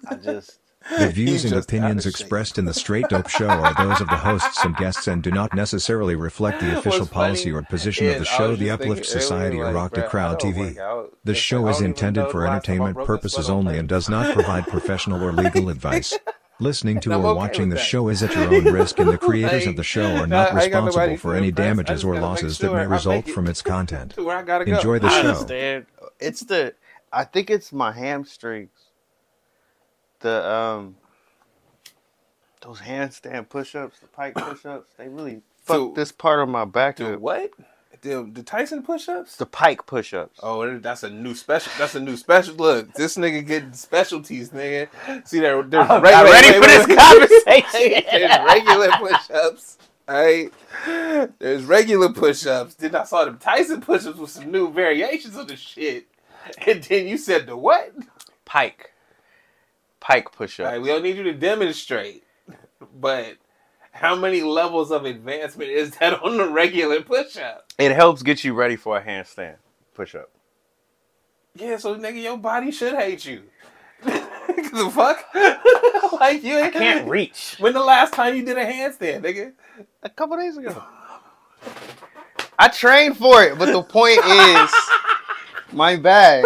I just... The views and opinions expressed in the Straight Dope Show are those of the hosts and guests and do not necessarily reflect the official policy or position of the show, The Uplift Society, or Rock the Crowd TV. The show is intended for entertainment purposes only and does not provide professional or legal advice. Listening to or watching the show is at your own risk, and the creators of the show are not responsible for any damages or losses that may result from its content. Enjoy the show. I think it's my hamstrings. Those handstand push-ups, the pike push-ups, they really fuck this part of my back. What? The Tyson push-ups? The pike push-ups. Oh, that's a new special. That's a new special. Look, this nigga getting specialties, nigga. See, there's ready for this conversation. There's regular push-ups. Alright? There's regular push-ups. Then I saw them Tyson push-ups with some new variations of the shit. And then you said the what? Pike push-ups. All right, we don't need you to demonstrate. But how many levels of advancement is that on the regular push-up? It helps get you ready for a handstand push-up. Yeah, so nigga, your body should hate you. The fuck? Like you I can't reach. When the last time you did a handstand, nigga? A couple days ago. I trained for it, but the point is my bag.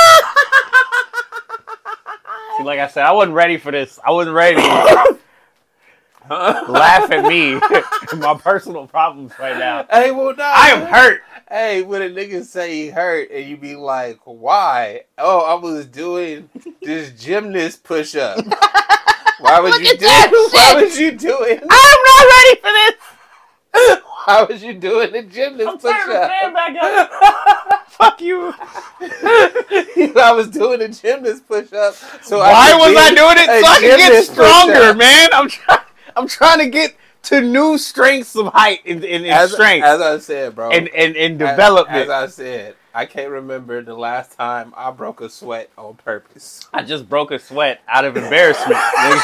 See, like I said, I wasn't ready for this. I wasn't ready to laugh at me and my personal problems right now. Hey, well, nah. I am hurt. Hey, when a nigga say he hurt and you be like, why? Oh, I was doing this gymnast push-up. Why would you do it? Why was you doing it? I'm not ready for this. Why was you doing the gymnast push-up? Stand back up. Fuck you. I was doing the gymnast push-up. So why was I doing it? So I can get stronger, man. I'm trying to get to new strengths of height and strength. As I said, bro. And development. As I said, I can't remember the last time I broke a sweat on purpose. I just broke a sweat out of embarrassment.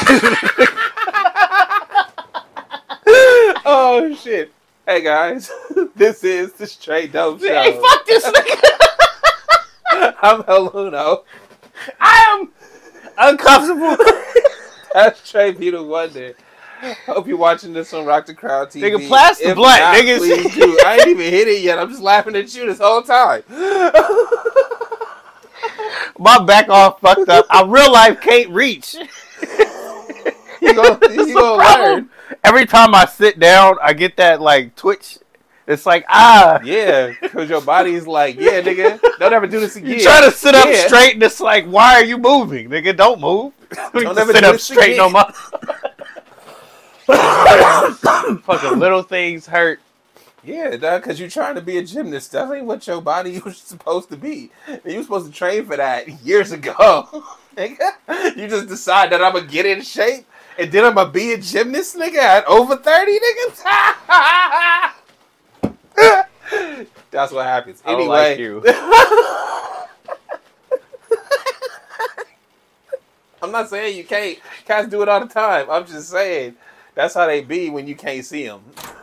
Oh, shit. Hey, guys. This is the Straight Dope Show. Hey, fuck this nigga. I'm Haluno. I am uncomfortable. That's Trey Peter Wonder. Hope you're watching this on Rock the Crowd TV. Nigga, plastic blunt, niggas. Please do. I ain't even hit it yet. I'm just laughing at you this whole time. My back all fucked up. I real life can't reach. You gonna learn. Every time I sit down, I get that like twitch. It's like, ah. Yeah, because your body's like, yeah, nigga, don't ever do this again. You try to sit up straight and it's like, why are you moving? Nigga, don't move. Don't ever sit up straight no more. Fucking little things hurt. Yeah, dog, because you're trying to be a gymnast. That ain't what your body was supposed to be. You were supposed to train for that years ago. You just decide that I'm going to get in shape and then I'm going to be a gymnast, nigga, at over 30, nigga. That's what happens. I Anyway. like you. I'm not saying you can't. Cats do it all the time. I'm just saying that's how they be when you can't see them.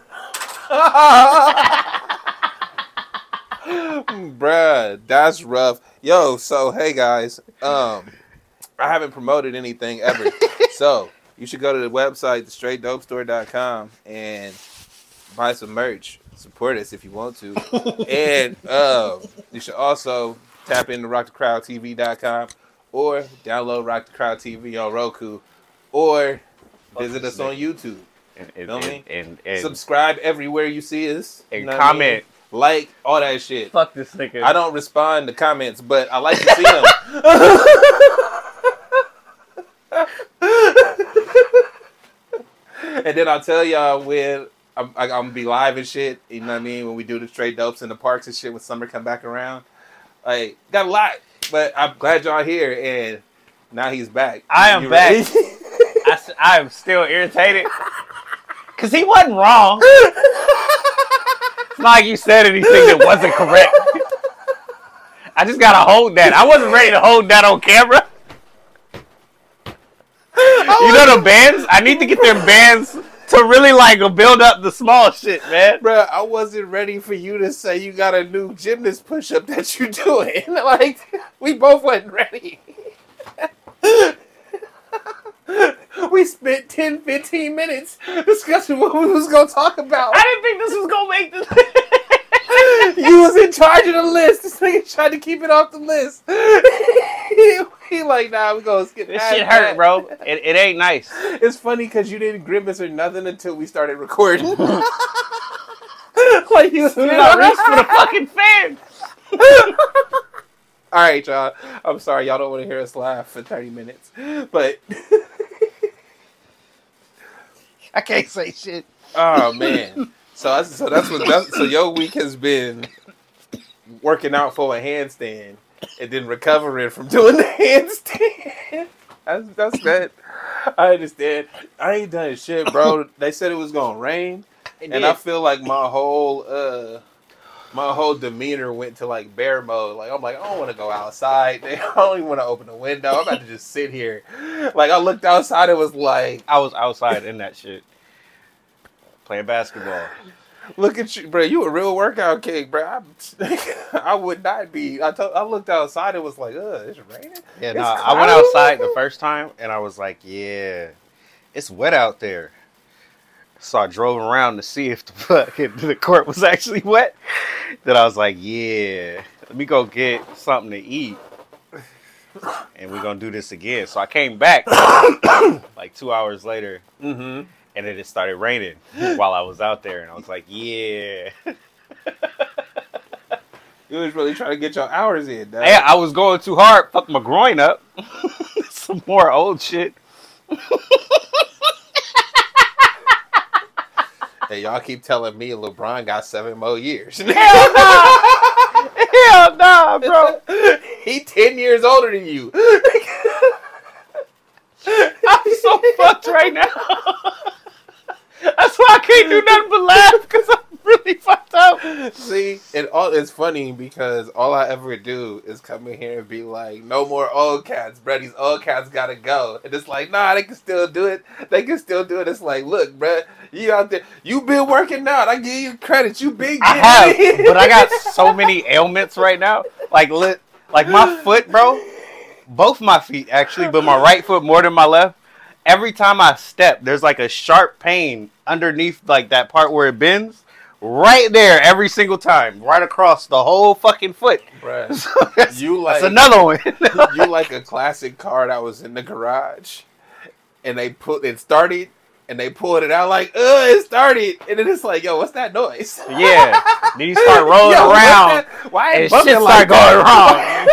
Bruh, that's rough. Yo, so hey guys, I haven't promoted anything ever. So you should go to the website, thestraightdopestore.com, and buy some merch. Support us if you want to. And you should also tap into rockthecrowdtv.com or download Rock the Crowd TV on Roku or visit us on YouTube. And subscribe everywhere you see us. And comment. Like, all that shit. Fuck this nigga. I don't respond to comments, but I like to see them. And then I'll tell y'all when I'm going to be live and shit. You know what I mean? When we do the Straight Dopes in the parks and shit when summer come back around. Like, got a lot. But I'm glad y'all here. And now he's back. I am back. I am still irritated. Because he wasn't wrong. It's not like you said anything that wasn't correct. I just got to hold that. I wasn't ready to hold that on camera. You know the bands? I need to get them bands to really like build up the small shit, man. Bruh, I wasn't ready for you to say you got a new gymnast push-up that you doing. Like, we both wasn't ready. spent 10, 15 minutes discussing what we was going to talk about. I didn't think this was going to make this. You was in charge of the list. This nigga tried to keep it off the list. He like, nah, we gonna skip this shit hurt, bro. It ain't nice. It's funny because you didn't grimace or nothing until we started recording. Like you was not reach for the fucking fan. All right, y'all. I'm sorry, y'all don't want to hear us laugh for 30 minutes, but I can't say shit. Oh man. So your week has been working out for a handstand and then recovering from doing the handstand. That's good. I understand. I ain't done shit, bro. They said it was gonna rain, and I feel like my whole demeanor went to like bear mode. Like I'm like, I don't want to go outside. I don't even want to open the window. I'm about to just sit here. Like I looked outside, it was like I was outside in that shit. Playing basketball. Look at you, bro. You a real workout king, bro. I would not be. I looked outside. It was like, it's raining. Yeah, no. I went outside the first time, and I was like, yeah, it's wet out there. So I drove around to see if the court was actually wet. Then I was like, yeah, let me go get something to eat, and we're gonna do this again. So I came back like 2 hours later. Mm-hmm. And it started raining while I was out there. And I was like, yeah. You was really trying to get your hours in, dog. Hey, I was going too hard. Fuck my groin up. Some more old shit. Hey, y'all keep telling me LeBron got 7 more years. Hell nah. Hell nah, bro. He 10 years older than you. I'm so fucked right now. That's why I can't do nothing but laugh because I'm really fucked up. See, it's funny because all I ever do is come in here and be like, no more old cats, bro. These old cats gotta go. And it's like, nah, they can still do it. They can still do it. It's like, look, bro, you out there, you been working out. I give you credit. You been getting it. But I got so many ailments right now. Like my foot, bro. Both my feet, actually, but my right foot more than my left. Every time I step, there's like a sharp pain underneath like that part where it bends. Right there every single time. Right across the whole fucking foot. Bruh. So that's another one. You like a classic car that was in the garage. And they started and they pulled it out like, it started. And then it's like, yo, what's that noise? Yeah. Then you start rolling around. Why and shit start going wrong.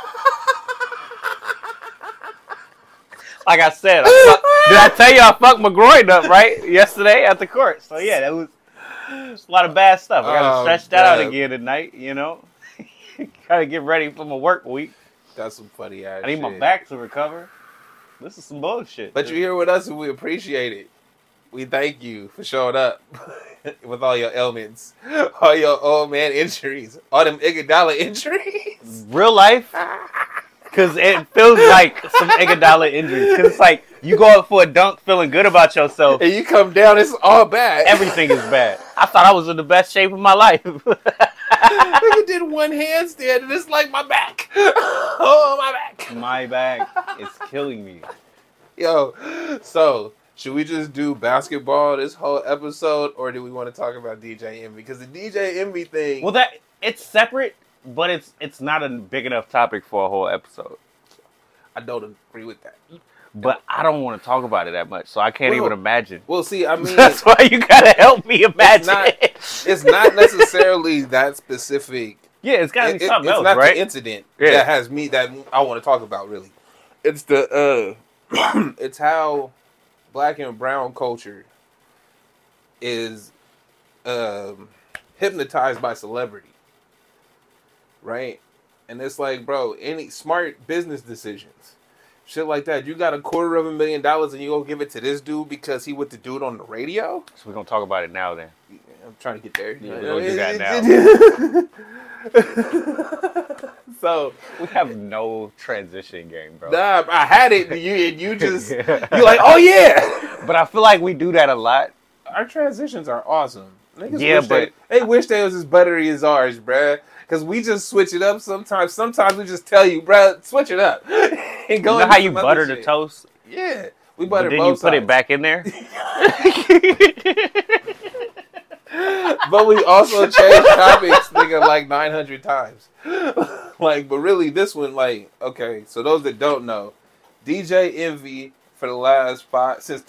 Like I said, did I tell you I fucked my groin up, right? Yesterday at the court. So yeah, that was a lot of bad stuff. I gotta stretch that out again tonight, you know? Gotta get ready for my work week. That's some funny ass I need my back to recover. This is some bullshit. But you're here with us and we appreciate it. We thank you for showing up with all your ailments, all your old man injuries, all them Iguodala injuries. Real life. Because it feels like some Iguodala injuries. Because it's like you go up for a dunk feeling good about yourself. And you come down, it's all bad. Everything is bad. I thought I was in the best shape of my life. Nigga did one handstand and it's like my back. Oh, my back. My back is killing me. Yo, so should we just do basketball this whole episode? Or do we want to talk about DJ Envy? Because the DJ Envy thing... Well, it's separate. But it's not a big enough topic for a whole episode. I don't agree with that. But I don't want to talk about it that much, so I can't even imagine. Well, see, I mean... That's why you gotta help me imagine it's not necessarily that specific. Yeah, it's gotta be something else, right? It's not the incident that has me that I want to talk about, really. It's the... it's how black and brown culture is hypnotized by celebrity. Right? And it's like, bro, any smart business decisions, shit like that. You got $250,000 and you gonna give it to this dude because he with the dude on the radio? So we're gonna talk about it now then. Yeah, I'm trying to get there. Yeah, we're gonna do that now. So we have no transition game, bro. Nah, I had it and you just you're like, oh yeah. But I feel like we do that a lot. Our transitions are awesome. Niggas they wish they was as buttery as ours, bruh. Because we just switch it up sometimes. Sometimes we just tell you, bruh, switch it up. And go. You know how you butter the toast? Yeah. We buttered then both you put sides. it back in there. But we also changed topics, nigga, like 900 times. Like, but really, this one, like, okay. So those that don't know, DJ Envy for the last since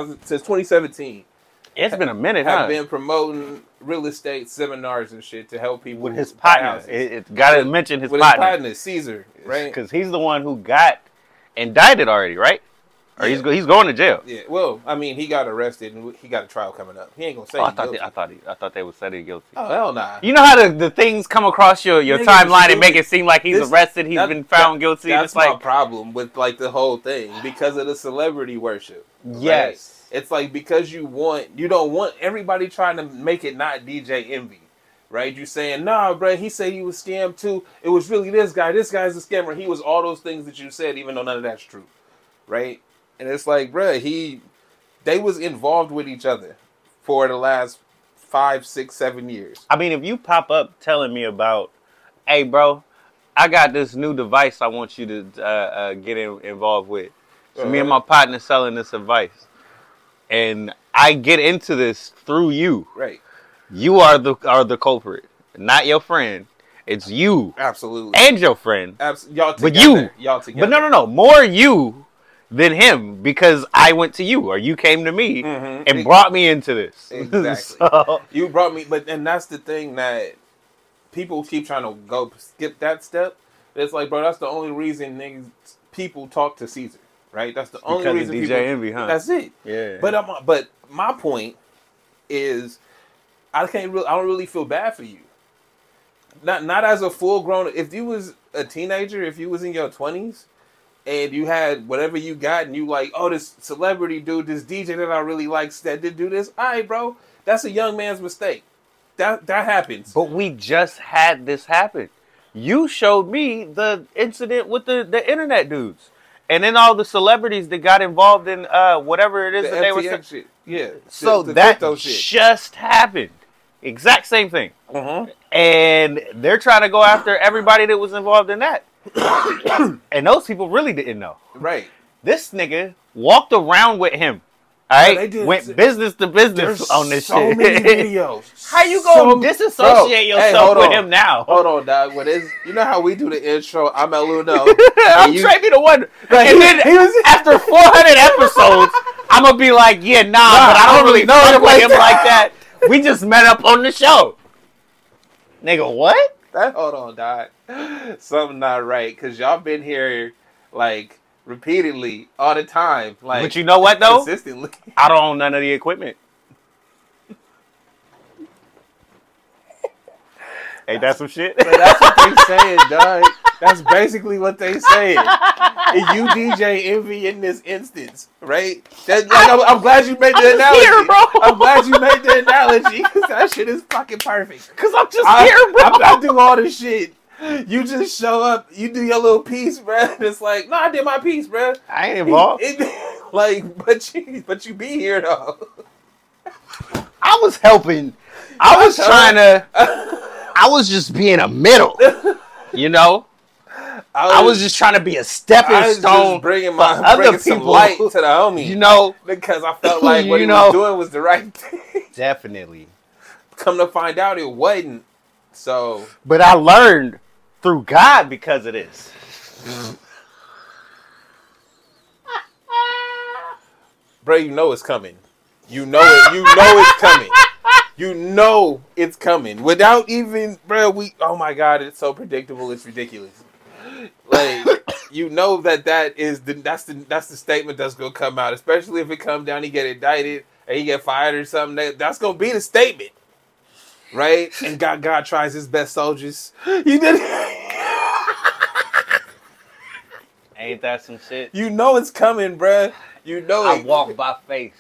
2017. It's been a minute, have been promoting real estate seminars and shit to help people with his partner. It's got to mention his partner, Caesar, right? Because he's the one who got indicted already, right? Or he's going to jail. Yeah. Well, I mean, he got arrested and he got a trial coming up. He ain't gonna say. I thought they would say he guilty. Oh hell nah. You know how the things come across your timeline and make it seem like he's arrested, he's been found guilty. That's it's like my problem with like the whole thing because of the celebrity worship. Yes. Right? It's like because you don't want everybody trying to make it not DJ Envy. Right? You saying, nah, bro, he said he was scammed too. It was really this guy. This guy's a scammer. He was all those things that you said, even though none of that's true. Right? And it's like, bro, they was involved with each other for the last 5, 6, 7 years. I mean, if you pop up telling me about, hey, bro, I got this new device I want you to get involved with. So me and my partner selling this device. And I get into this through you. Right. You are the culprit, not your friend. It's you. Absolutely. And your friend. Y'all together. But you. Y'all together. But no. More you than him because I went to you or you came to me and brought me into this. Exactly. So, you brought me, and that's the thing that people keep trying to go skip that step. It's like, bro, that's the only reason people talk to Caesar, right? That's the only reason DJ people. Envy, huh? That's it. Yeah. But my point is, I don't really feel bad for you. Not as a full grown. If you was a teenager, if you was in your 20s. And you had whatever you got, and you like, oh, this celebrity dude, this DJ that I really like, that did do this. All right, bro, that's a young man's mistake. That happens. But we just had this happen. You showed me the incident with the internet dudes, and then all the celebrities that got involved in whatever it is that they were saying. Shit. Yeah. So that just happened. Exact same thing. And they're trying to go after everybody that was involved in that. And those people really didn't know. Right. This nigga walked around with him. All right, went business to business on this so shit. Many videos. How you gonna disassociate yourself with him now? Hold on, dog. You know how we do the intro? I'm El Uno. Trey be the one. And then after 400 episodes, I'm gonna be like, yeah, but I don't really know with him like that. We just met up on the show. Nigga, what? Hold on, dog. Something not right, because y'all been here, like, repeatedly, all the time. Like, but you know what, though? Consistently. I don't own none of the equipment. Ain't that some shit? But that's what they saying, dog. That's basically what they saying. You DJ Envy in this instance, right? I'm glad you made the analogy. Here, bro. I'm glad you made the analogy because that shit is fucking perfect. Because I'm just here, bro. I do all this shit. You just show up, you do your little piece, bro. And it's like, no, I did my piece, bro. I ain't involved. But you be here though. I was helping. I was trying to. I was just being a middle, you know. I was just trying to be a stepping stone, bringing other some people, light to the homie, you know, because I felt like what he was doing was the right thing. Definitely. Come to find out, it wasn't. So, but I learned through God because of this. Bro, you know it's coming. You know it. You know it's coming. You know it's coming. Without even, bro, oh my God, it's so predictable, it's ridiculous. Like, you know that's the statement that's gonna come out, especially if it comes down, he get indicted and he get fired or something. That's gonna be the statement. Right? And God tries his best soldiers. You did. Ain't that some shit? You know it's coming, bruh. You know I walk by faith.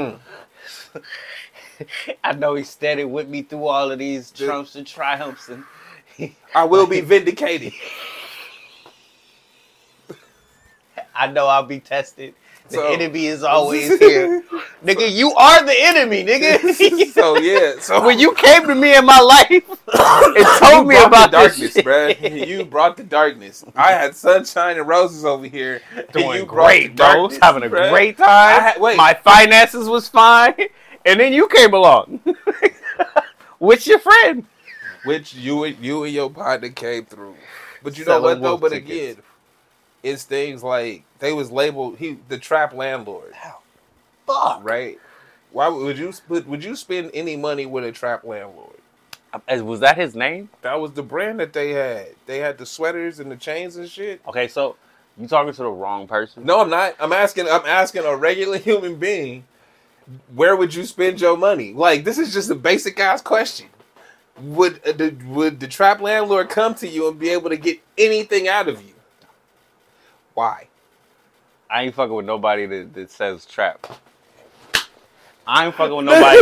I know he's steady with me through all of these trumps and triumphs, and I will be vindicated. I know I'll be tested The enemy is always here. Nigga, you are the enemy, nigga. So, yeah. So when you came to me in my life and told me about the darkness, bruh. You brought the darkness. I had sunshine and roses over here. Doing great, bro. Having a great time. My finances was fine. And then you came along. With your friend. Which you and your partner came through. But you know what, though? But again, it's things like they was labeled the trap landlord. Fuck. Right? Why would you spend any money with a trap landlord? Was that his name? That was the brand that they had. They had the sweaters and the chains and shit. Okay, so you talking to the wrong person? No, I'm not. I'm asking a regular human being, where would you spend your money? Like, this is just a basic ass question. Would the trap landlord come to you and be able to get anything out of you? Why? I ain't fucking with nobody that says trap. I ain't fucking with nobody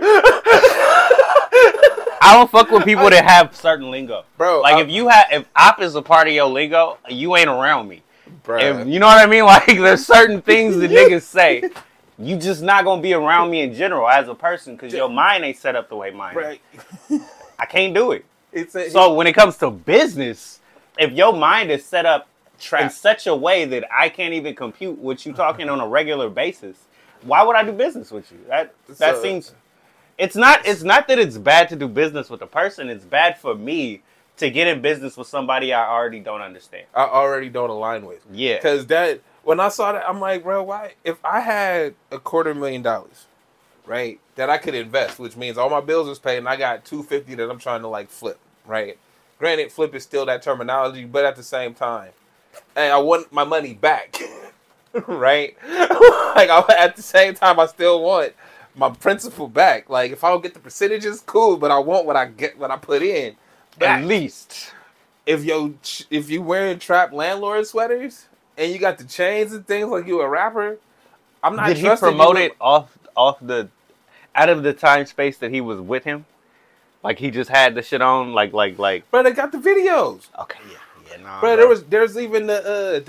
I don't fuck with people that have certain lingo. Bro, like if op is a part of your lingo, you ain't around me. Bro. If, you know what I mean? Like there's certain things that niggas say. You just not gonna be around me in general as a person because your mind ain't set up the way mine is. Right. I can't do it. So when it comes to business, if your mind is set up in such a way that I can't even compute what you talking on a regular basis, why would I do business with you? That seems. It's not that it's bad to do business with a person. It's bad for me to get in business with somebody I already don't understand. I already don't align with. Yeah. Because when I saw that, I'm like, bro, why? If I had $250,000, right, that I could invest, which means all my bills is paid, and I got $250 that I'm trying to like flip, right? Granted, flip is still that terminology, but at the same time, hey, I want my money back, right? Like at the same time, I still want my principal back. Like if I don't get the percentages, cool, but I want what I put in back. At least if you wearing trap landlord sweaters and you got the chains and things like you a rapper, I'm not. Did he promote it off the out of the time space that he was with him? Like he just had the shit on, like. Bro, they got the videos. Okay, yeah, nah. Bro, there's even the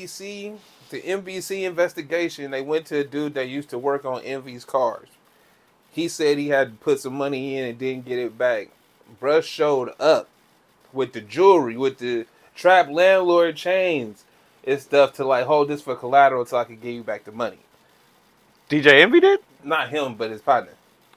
NBC investigation. They went to a dude that used to work on Envy's cars. He said he had to put some money in and didn't get it back. Bruh showed up with the jewelry, with the trap landlord chains and stuff to like hold this for collateral so I could give you back the money. DJ Envy did? Not him, but his partner.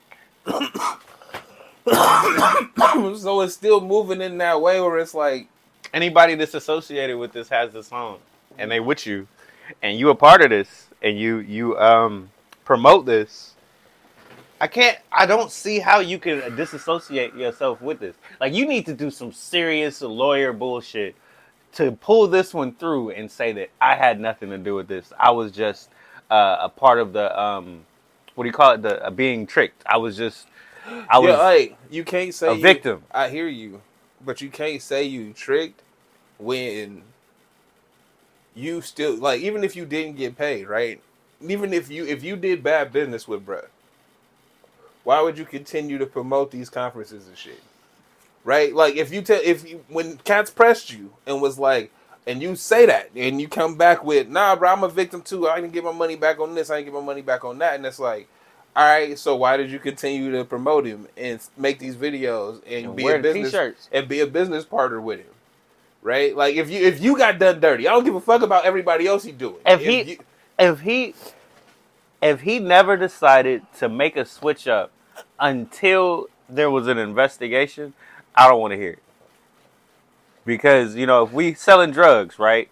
So it's still moving in that way where it's like anybody that's associated with this has this on, and they with you, and you a part of this, and you promote this. I don't see how you can disassociate yourself with this. Like you need to do some serious lawyer bullshit to pull this one through and say that I had nothing to do with this. I was just a part of the what do you call it? The being tricked. I was hey, you can't say a victim. I hear you, but you can't say you tricked when you still like even if you didn't get paid, right? Even if you did bad business with bruh, why would you continue to promote these conferences and shit? Right? Like when Cats pressed you and was like, and you say that and you come back with, nah, bro, I'm a victim too. I didn't get my money back on this. I didn't get my money back on that. And it's like, all right, so why did you continue to promote him and make these videos and be a business t-shirts and be a business partner with him? Right? Like if you got done dirty, I don't give a fuck about everybody else he doing. If he never decided to make a switch up until there was an investigation, I don't want to hear it. Because, if we selling drugs, right?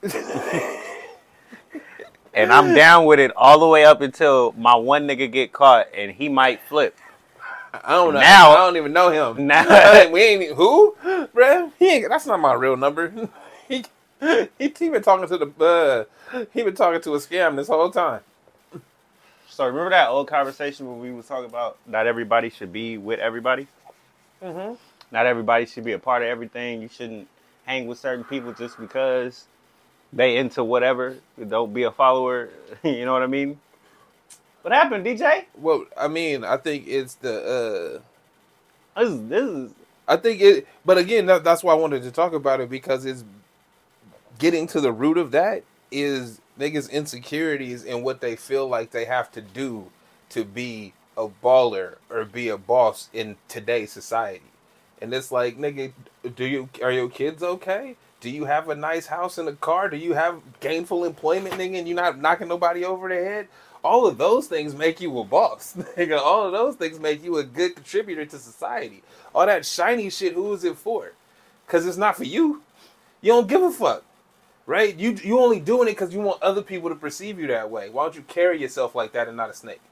And I'm down with it all the way up until my one nigga get caught and he might flip. I don't know. Now, I don't even know him. Now, we ain't who, bruh? That's not my real number. He been talking to he been talking to a scam this whole time. So remember that old conversation where we was talking about not everybody should be with everybody? Mm-hmm. Not everybody should be a part of everything. You shouldn't hang with certain people just because they into whatever. Don't be a follower. You know what I mean? What happened, DJ? Well, I mean, I think it's the This is. I think it, but again, that's why I wanted to talk about it because it's getting to the root of that is niggas' insecurities and what they feel like they have to do to be a baller or be a boss in today's society. And it's like, nigga, are your kids okay? Do you have a nice house and a car? Do you have gainful employment, nigga, and you're not knocking nobody over the head? All of those things make you a boss, nigga. All of those things make you a good contributor to society. All that shiny shit, who is it for? Because it's not for you. You don't give a fuck, right? You only doing it because you want other people to perceive you that way. Why don't you carry yourself like that and not a snake?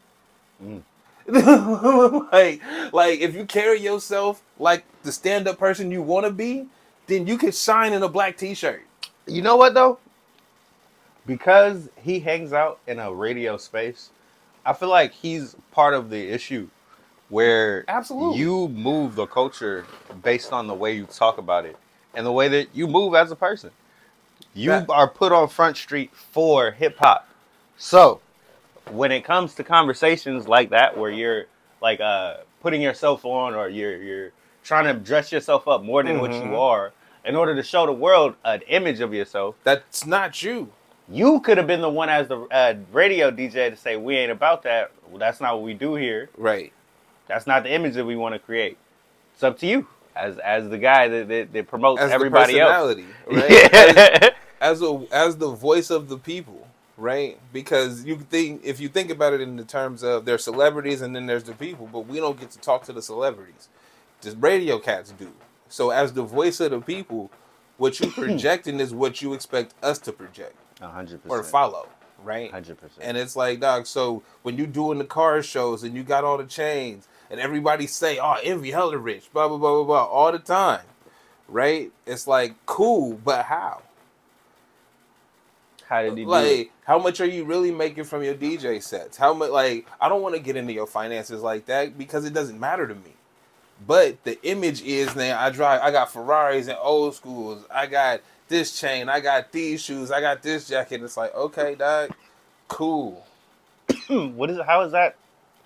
like if you carry yourself like the stand-up person you want to be, then you can shine in a black t-shirt. You know what though? Because he hangs out in a radio space, I feel like he's part of the issue where absolutely you move the culture based on the way you talk about it and the way that you move as a person. You are put on Front Street for hip hop. So when it comes to conversations like that, where you're like putting yourself on, or you're trying to dress yourself up more than what you are, in order to show the world an image of yourself, that's not you. You could have been the one as the radio DJ to say, we ain't about that. Well, that's not what we do here. Right. That's not the image that we want to create. It's up to you as the guy that promotes as everybody the personality, else. Right? Yeah. As the voice of the people, right? Because if you think about it in the terms of there's celebrities and then there's the people, but we don't get to talk to the celebrities. Just radio cats do. So as the voice of the people, what you projecting is what you expect us to project. 100%. Or follow, right? 100%. And it's like, dog, so when you doing the car shows and you got all the chains and everybody say, oh, Envy hella rich, blah, blah, blah, blah, blah, all the time, right? It's like, cool, but how? How did he do like, it? How much are you really making from your DJ sets? How much, like, I don't want to get into your finances like that because it doesn't matter to me. But the image is, now I got Ferraris and old schools, I got this chain, I got these shoes, I got this jacket. It's like, okay, dog, cool. How is that?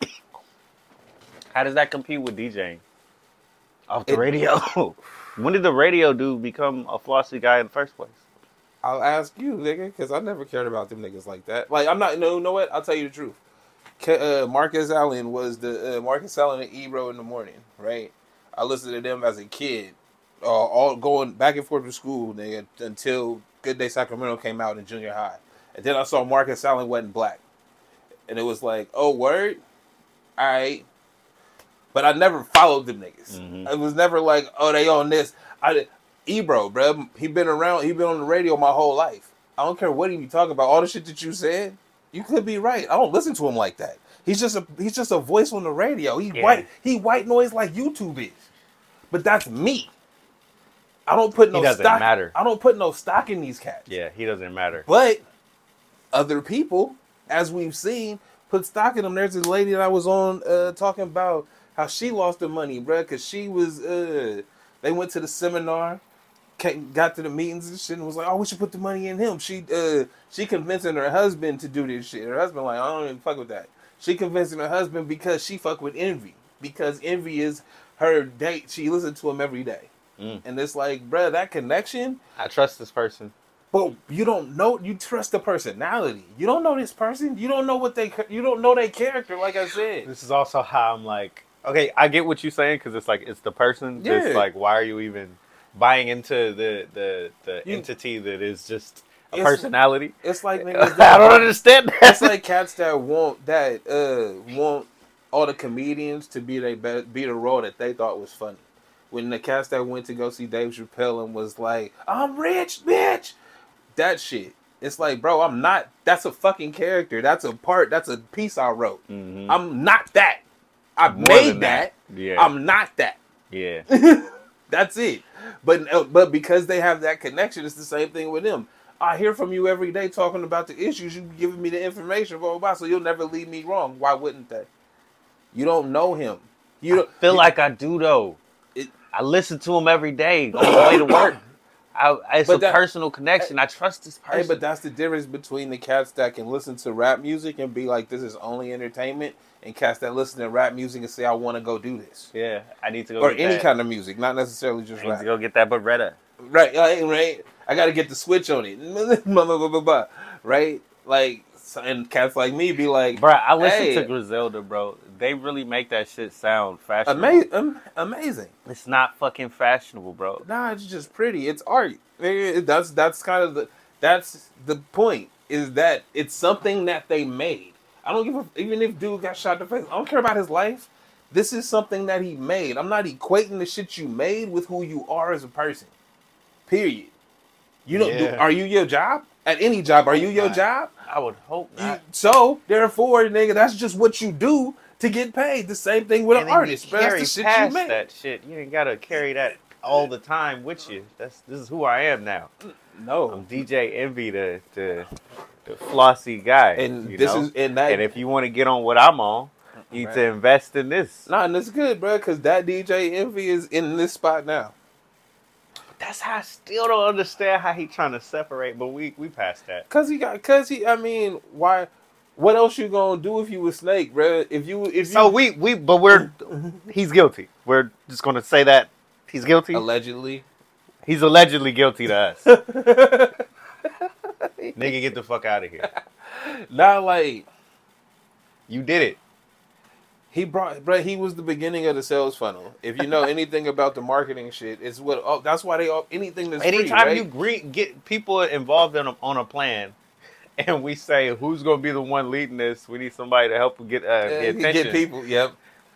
How does that compete with DJing? Off the radio. When did the radio dude become a flossy guy in the first place? I'll ask you, nigga, because I never cared about them niggas like that. Like, I'm not, no, you know what? I'll tell you the truth. Marcus Allen was Marcus Allen and Ebro in the morning, right? I listened to them as a kid. All going back and forth to school, nigga, until Good Day Sacramento came out in junior high. And then I saw Marcus Allen wasn't black. And it was like, oh, word? All right. But I never followed them niggas. Mm-hmm. It was never like, oh, they on this. Ebro, bro, he been around, he been on the radio my whole life. I don't care what he be talking about. All the shit that you said, you could be right. I don't listen to him like that. He's just a voice on the radio. He white noise like YouTube is. But that's me. I don't put no stock. He doesn't matter. I don't put no stock in these cats. Yeah, he doesn't matter. But other people, as we've seen, put stock in them. There's a lady that I was on talking about how she lost her money, bro, because she was, they went to the seminar, got to the meetings and shit, and was like, oh, we should put the money in him. She convincing her husband to do this shit. Her husband like, I don't even fuck with that. She convincing her husband because she fuck with Envy. Because Envy is her date. She listens to him every day. And it's like, bruh, that connection. I trust this person. But you don't know. You trust the personality. You don't know this person. You don't know you don't know their character. Like I said, this is also how I'm like, okay, I get what you're saying because it's like it's the person. Yeah. It's like, why are you even buying into the entity that is just a personality? It's like niggas I don't understand that. It's like cats that want all the comedians to be the role that they thought was funny. When the cats that went to go see Dave Chappelle and was like, I'm rich, bitch. That shit. It's like, bro, I'm not. That's a fucking character. That's a piece I wrote. Mm-hmm. I'm not that. I made that. Yeah. I'm not that. Yeah. That's it. But because they have that connection, it's the same thing with them. I hear from you every day talking about the issues. You giving me the information, blah, blah, blah, so you'll never lead me wrong. Why wouldn't they? You don't know him. I feel like I do, though. I listen to him every day on the way to work. It's a personal connection. I trust this person. Hey, but that's the difference between the cats that can listen to rap music and be like, this is only entertainment, and cats that listen to rap music and say, I want to go do this. Yeah, I need to go or any kind of music, not necessarily just rap. I need to go get that Beretta. Right. I got to get the switch on it. right? Like, and cats like me be like, bro, I listen hey, to Griselda, bro. They really make that shit sound fashionable. amazing. It's not fucking fashionable, bro. Nah, it's just pretty. It's art. That's kind of that's the point. Is that it's something that they made. I don't give a even if dude got shot in the face. I don't care about his life. This is something that he made. I'm not equating the shit you made with who you are as a person. Period. You know, are you your job? At any job, are you your job? I would hope not. So, therefore, nigga, that's just what you do to get paid. The same thing with an artist. Carry that's the shit past you make. that shit. You ain't gotta carry that all the time with you. This is who I am now. No, I'm DJ Envy, the flossy guy. And you this know? is and that. And if you want to get on what I'm on, you need to invest in this. Nah, and it's good, bro, because that DJ Envy is in this spot now. That's how I still don't understand how he trying to separate, but we passed that. I mean, why? What else you gonna do if you a snake, bro? If you he's guilty. We're just gonna say that he's guilty. Allegedly. He's allegedly guilty to us. Nigga, get the fuck out of here. Not like you did it. He was the beginning of the sales funnel. If you know anything about the marketing shit, it's that's why anything that's anytime free, right? You get people involved on a plan, and we say who's going to be the one leading this, we need somebody to help get attention. Get people. Yep.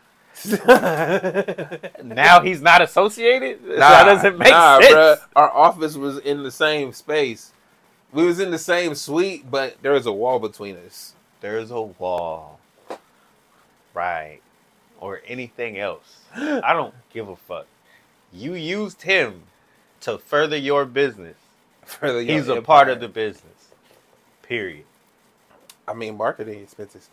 Now he's not associated. That doesn't make sense. Bruh. Our office was in the same space. We was in the same suite, but there was a wall between us. There's a wall. Right. Or anything else. I don't give a fuck. You used him to further your business. He's a part of the business. Period. I mean, marketing expenses.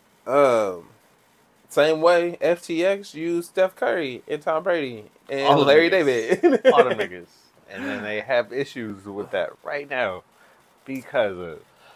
Same way FTX used Steph Curry and Tom Brady and Larry David. All the niggas. And then they have issues with that right now because of...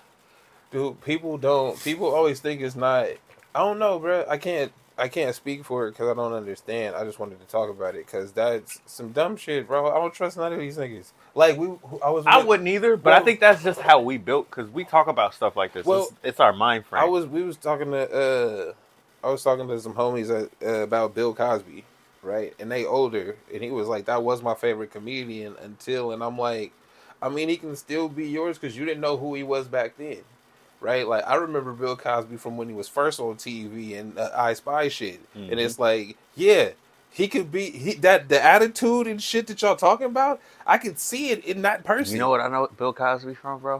Dude, people always think it's not... I don't know, bro. I can't speak for it because I don't understand. I just wanted to talk about it because that's some dumb shit, bro. I don't trust none of these niggas. Like I wouldn't either, but I think that's just how we built because we talk about stuff like this. Well, it's our mind frame. I was talking to some homies about Bill Cosby, right? And they older, and he was like, that was my favorite comedian and I'm like, I mean, he can still be yours because you didn't know who he was back then. Right, like I remember Bill Cosby from when he was first on TV and I Spy shit, and it's like, yeah, he could be the attitude and shit that y'all talking about. I could see it in that person. You know what I know Bill Cosby from, bro?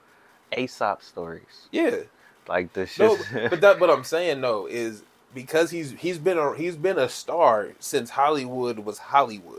Aesop stories. Yeah, like the shit. No, but what I'm saying though is because he's been a star since Hollywood was Hollywood.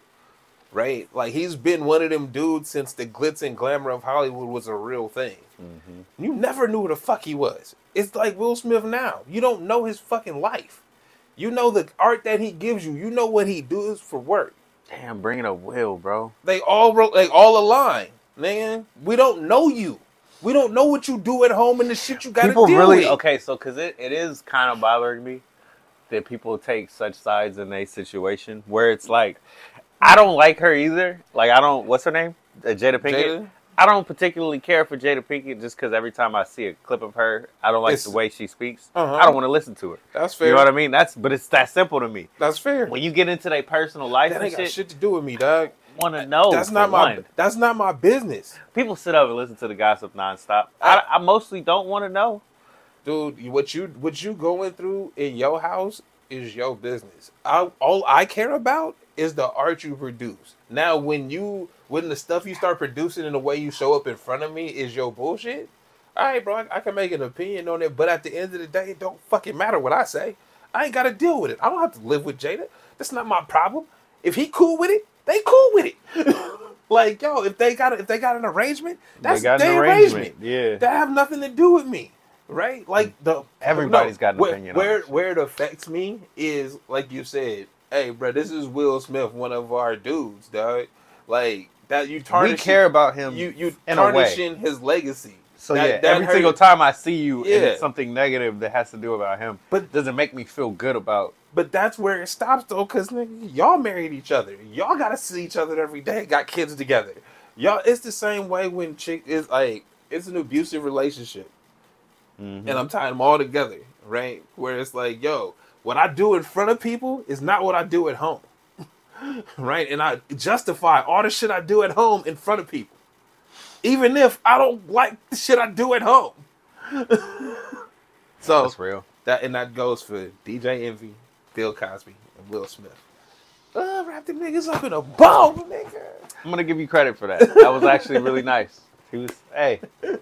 Right? Like, he's been one of them dudes since the glitz and glamour of Hollywood was a real thing. Mm-hmm. You never knew who the fuck he was. It's like Will Smith now. You don't know his fucking life. You know the art that he gives you. You know what he does for work. Damn, bringing up Will, bro. They all align, man. We don't know you. We don't know what you do at home and the shit you got to deal with. Okay, so because it is kind of bothering me that people take such sides in a situation where it's like, I don't like her either. Like, what's her name? Jada Pinkett? Jada? I don't particularly care for Jada Pinkett just because every time I see a clip of her, I don't like the way she speaks. I don't want to listen to her. That's fair. You know what I mean? But it's that simple to me. That's fair. When you get into their personal life that and ain't got shit to do with me, dog. Want to know. That's not my business. People sit up and listen to the gossip nonstop. I mostly don't want to know. Dude, what you going through in your house is your business. All I care about is the art you produce. Now, when the stuff you start producing and the way you show up in front of me is your bullshit, all right, bro, I can make an opinion on it, but at the end of the day, it don't fucking matter what I say. I ain't got to deal with it. I don't have to live with Jada. That's not my problem. If he cool with it, they cool with it. Like, yo, if they got an arrangement, that's their arrangement. Yeah. That have nothing to do with me. Right? Like everybody's got an opinion. Where it affects me is, like you said, hey, bro, this is Will Smith, one of our dudes, dog. Like, that you tarnish. We care about him. You tarnishing his legacy. So every single time I see you and it's something negative that has to do about him, but doesn't make me feel good about. But that's where it stops though, because y'all married each other. Y'all gotta see each other every day. Got kids together. Y'all, it's the same way when chick is like, it's an abusive relationship. Mm-hmm. And I'm tying them all together, right? Where it's like, yo, what I do in front of people is not what I do at home. Right? And I justify all the shit I do at home in front of people. Even if I don't like the shit I do at home. So that's real. That goes for DJ Envy, Bill Cosby, and Will Smith. Wrap them niggas up in a bow, nigga. I'm gonna give you credit for that. That was actually really nice. He was, hey.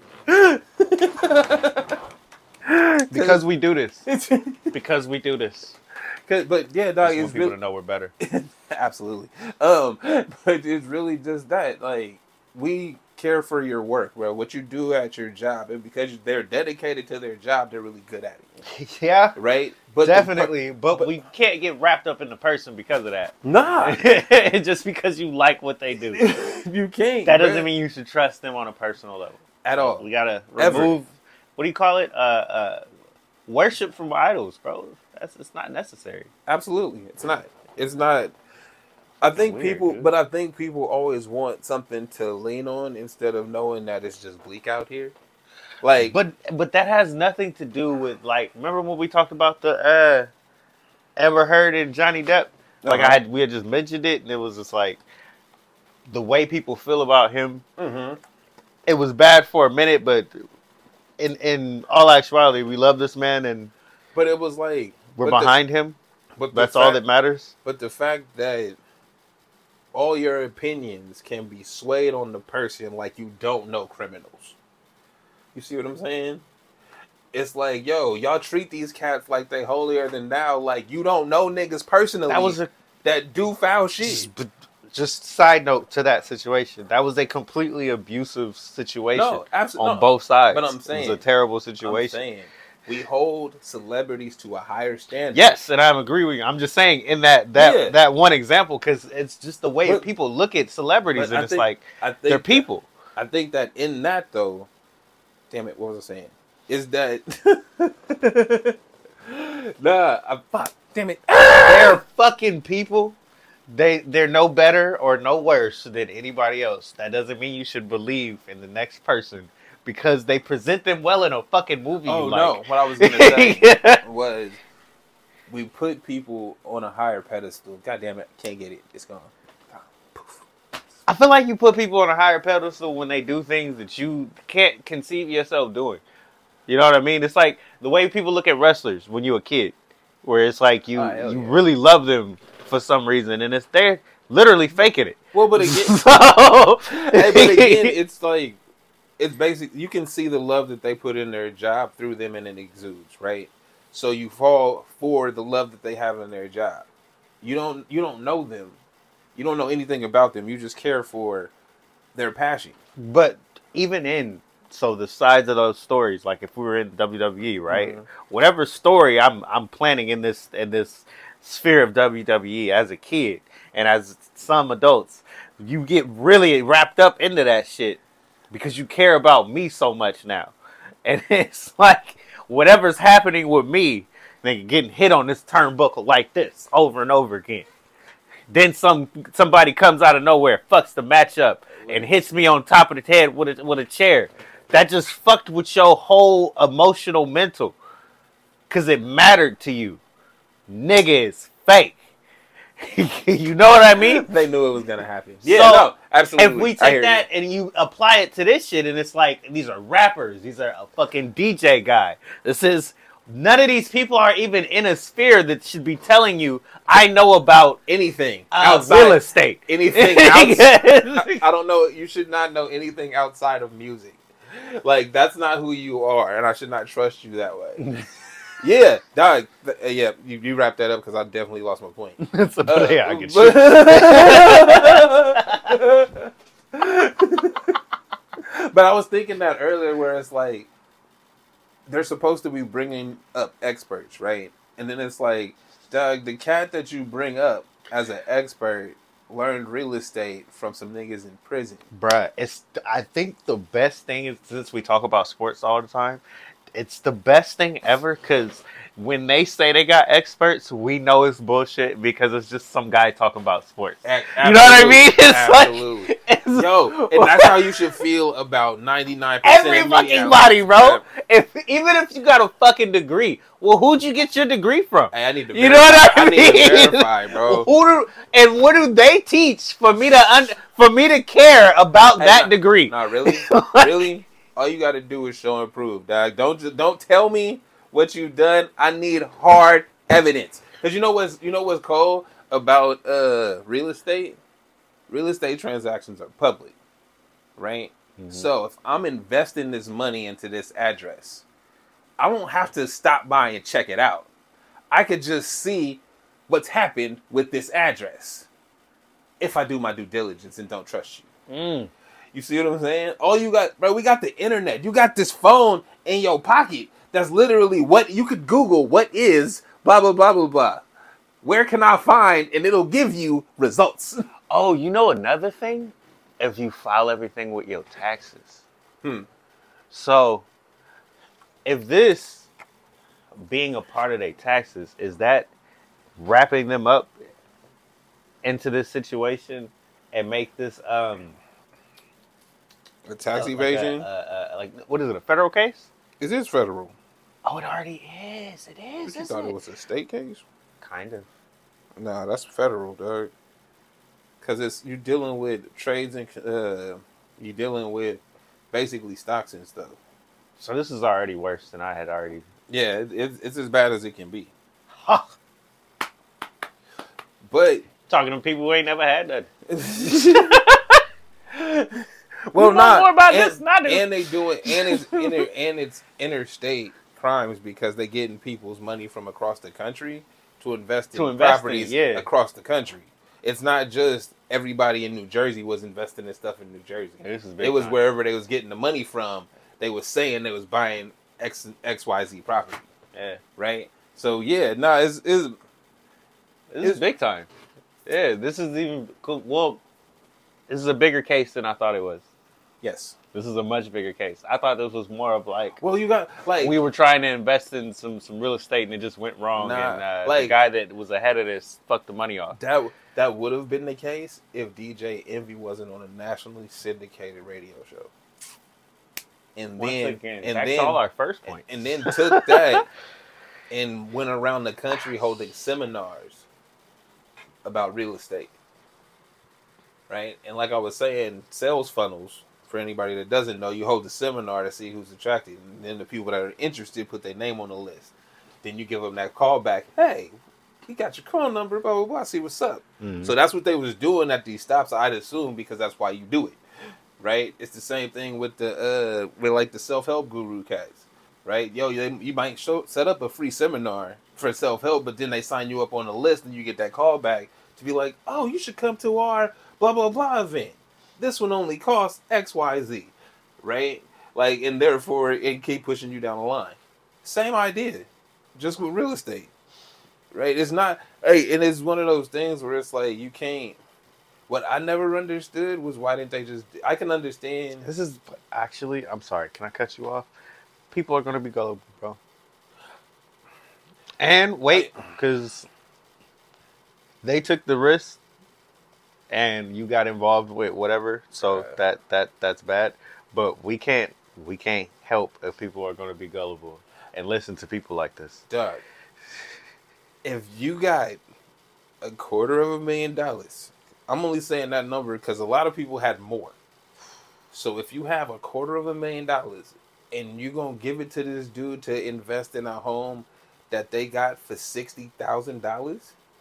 Because we do this. Because we do this. But yeah, dog, it's people to know we're better. Absolutely. But it's really just that. Like, we care for your work, bro. What you do at your job, and because they're dedicated to their job, they're really good at it. Yeah, right. But definitely. But we can't get wrapped up in the person because of that. Nah, just because you like what they do, you can't. That doesn't mean you should trust them on a personal level at all. We gotta remove. What do you call it? Worship from idols, bro. It's not necessary. Absolutely, it's not. It's not. I think people, but I think people always want something to lean on instead of knowing that it's just bleak out here. Like, but that has nothing to do with, like, remember when we talked about the Amber Heard and Johnny Depp? Like we had just mentioned it, and it was just like the way people feel about him. Mm-hmm. It was bad for a minute, but in all actuality, we love this man, and but it was like we're behind him. But that's all that matters. But the fact that all your opinions can be swayed on the person like you don't know criminals. You see what I'm saying? It's like, yo, y'all treat these cats like they holier than thou, like you don't know niggas personally that do foul shit. Just side note to that situation. That was a completely abusive situation. No, absolutely on both sides. But I'm saying it was a terrible situation. I'm saying we hold celebrities to a higher standard. Yes, and I agree with you. I'm just saying in that one example, because it's just the way people look at celebrities, and it's like they're people. I think that in that though, damn it, what was I saying? Is that damn it, they're fucking people. They're no better or no worse than anybody else. That doesn't mean you should believe in the next person because they present them well in a fucking movie. Oh no! What I was gonna say was we put people on a higher pedestal. God damn it! Can't get it. It's gone. I feel like you put people on a higher pedestal when they do things that you can't conceive yourself doing. You know what I mean? It's like the way people look at wrestlers when you're a kid, where it's like you really love them for some reason, and they're literally faking it. Well, but again, it's like it's basic. You can see the love that they put in their job through them, and it exudes, right? So you fall for the love that they have in their job. You don't know them. You don't know anything about them. You just care for their passion. But even in the sides of those stories, like if we were in WWE, right? Mm-hmm. Whatever story I'm planning in this sphere of WWE as a kid and as some adults, you get really wrapped up into that shit because you care about me so much now. And it's like whatever's happening with me, they getting hit on this turnbuckle like this over and over again. Then somebody comes out of nowhere, fucks the match up, and hits me on top of the head with a chair. That just fucked with your whole emotional mental. Because it mattered to you. Nigga is fake. You know what I mean? They knew it was going to happen. Yeah, no, absolutely. If we take that and you apply it to this shit, and it's like, these are rappers. These are a fucking DJ guy. This is... None of these people are even in a sphere that should be telling you, I know about anything outside real estate. Anything outside. I don't know. You should not know anything outside of music. Like, that's not who you are, and I should not trust you that way. Yeah, dog. Yeah, you wrap that up because I definitely lost my point. Yeah, I get shit. But I was thinking that earlier where it's like, they're supposed to be bringing up experts, right? And then it's like, Doug, the cat that you bring up as an expert learned real estate from some niggas in prison. Bruh, I think the best thing is, since we talk about sports all the time, it's the best thing ever because when they say they got experts, we know it's bullshit because it's just some guy talking about sports. You know what I mean? It's absolutely. Yo, and that's how you should feel about 99% every fucking body, bro. Even if you got a fucking degree, well, who'd you get your degree from? Hey, I need to. You know what I mean? I need to verify, bro. And what do they teach for me to care about that degree? Not really, really. All you got to do is show and prove, dog. Don't tell me what you've done. I need hard evidence. Because you know what's cold about real estate? Real estate transactions are public, right? Mm-hmm. So if I'm investing this money into this address, I won't have to stop by and check it out. I could just see what's happened with this address if I do my due diligence and don't trust you. You see what I'm saying? All you got, bro, we got the internet. You got this phone in your pocket that's literally what you could Google what is blah, blah, blah, blah, blah. Where can I find? And it'll give you results. Oh, you know another thing? If you file everything with your taxes. So, if this being a part of their taxes, is that wrapping them up into this situation and make this a tax evasion? Like what is it? A federal case? It is federal. Oh, it already is. It is. You thought it was a state case? Kind of. Nah, that's federal, dog. Because you're dealing with trades and you're dealing with basically stocks and stuff. So this is already worse than I had already. Yeah, it's as bad as it can be. But talking to people who ain't never had that. Well, not more about this. Not and they do it, and it's interstate crimes because they getting people's money from across the country to invest in properties across the country. It's not just everybody in New Jersey was investing in stuff in New Jersey. It was wherever they was getting the money from. They was saying they was buying XYZ property. Yeah. Right? So, yeah, it's big time. Yeah, this is even cool. Well, this is a bigger case than I thought it was. Yes. This is a much bigger case. I thought this was more of like... Well, you got, like... We were trying to invest in some real estate and it just went wrong. And the guy that was ahead of this fucked the money off. That would have been the case if DJ Envy wasn't on a nationally syndicated radio show. And that's all our first point. And then took that and went around the country holding seminars about real estate. Right? And like I was saying, sales funnels, for anybody that doesn't know, you hold a seminar to see who's attracted. And then the people that are interested put their name on the list. Then you give them that call back. Hey, we got your call number, blah, blah, blah, see what's up. Mm-hmm. So that's what they was doing at these stops, I'd assume, because that's why you do it. Right? It's the same thing with the self-help guru cats. Right? Yo, you might set up a free seminar for self-help, but then they sign you up on the list and you get that call back to be like, oh, you should come to our blah, blah, blah event. This one only costs XYZ. Right? Like, and therefore, it keep pushing you down the line. Same idea. Just with real estate. Right? It's not, and it's one of those things where it's like, you can't, what I never understood was why didn't they just, I can understand. This is, actually, I'm sorry, can I cut you off? People are going to be gullible, bro. And wait, because they took the risk and you got involved with whatever, so that's bad. But we can't help if people are going to be gullible and listen to people like this. Doug, if you got $250,000, I'm only saying that number because a lot of people had more. So if you have $250,000 and you're going to give it to this dude to invest in a home that they got for $60,000,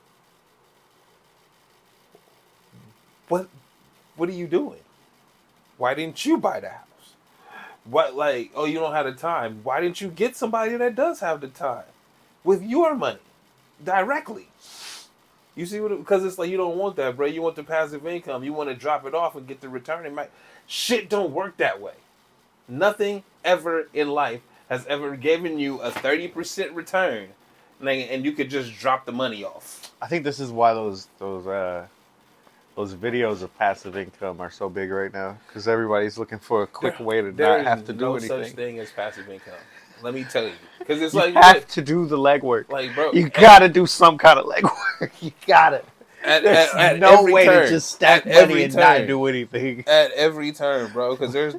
what are you doing? Why didn't you buy the house? What, like, oh, you don't have the time. Why didn't you get somebody that does have the time with your money directly? You see what? Because it's like you don't want that, bro. You want the passive income. You want to drop it off and get the return. Shit don't work that way. Nothing ever in life has ever given you a 30% return, and you could just drop the money off. I think this is why those Those videos of passive income are so big right now because everybody's looking for a quick way to not have to do anything. There is no such thing as passive income. Let me tell you, because it's you like have to do the legwork. Like, bro, you gotta do some kind of legwork. You gotta. There's no way to just stack money and not do anything at every turn, bro. Because there's